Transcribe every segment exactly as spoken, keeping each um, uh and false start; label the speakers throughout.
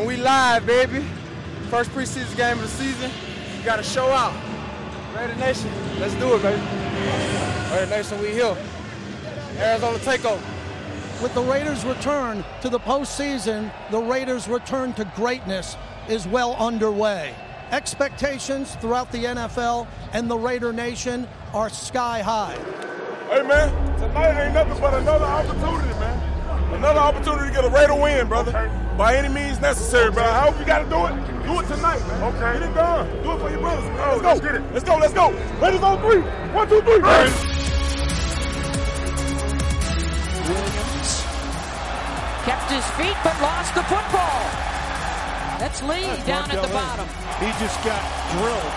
Speaker 1: And we live, baby. First preseason game of the season. You got to show out. Raider Nation, let's do it, baby. Raider Nation, we here. Arizona takeover.
Speaker 2: With the Raiders' return to the postseason, the Raiders' return to greatness is well underway. Expectations throughout the N F L and the Raider Nation are sky high.
Speaker 3: Hey, man, tonight ain't nothing but another opportunity, man. Another opportunity to get a Raider win, brother. Okay. By any means necessary, okay. brother. However you got to do it, do it tonight, man. Okay. Get it done. Do it for your brothers. Man. Let's go. Let's get it. Let's go. Let's go. Raiders on three. One, two, three. Right.
Speaker 4: Williams kept his feet but lost the football. That's Lee That's down at the Lee. bottom.
Speaker 5: He just got drilled.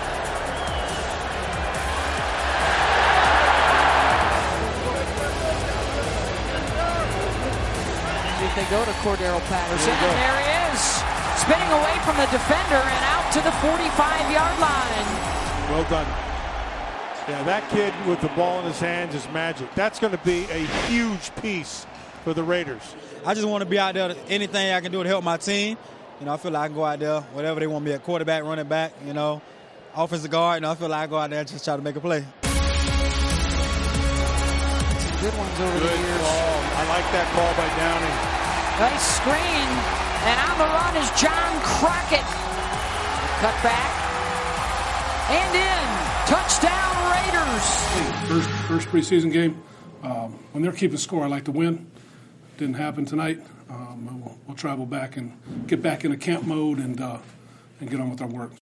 Speaker 4: If they go to Cordero Patterson, and there he is, spinning away from the defender and out to the forty-five-yard line.
Speaker 5: Well done. Yeah, that kid with the ball in his hands is magic. That's going to be a huge piece for the Raiders.
Speaker 6: I just want to be out there, anything I can do to help my team. You know, I feel like I can go out there, whatever they want me at, quarterback, running back, you know, offensive guard. You know, I feel like I go out there and just try to make a play.
Speaker 4: Some good ones over
Speaker 5: good
Speaker 4: the years.
Speaker 5: Call. I like that call by Downing.
Speaker 4: Nice screen, and on the run is John Crockett. Cut back, and in. Touchdown, Raiders.
Speaker 7: First, first preseason game. Um, when they're keeping score, I like to win. Didn't happen tonight. Um, we'll, we'll travel back and get back into camp mode and uh, and get on with our work.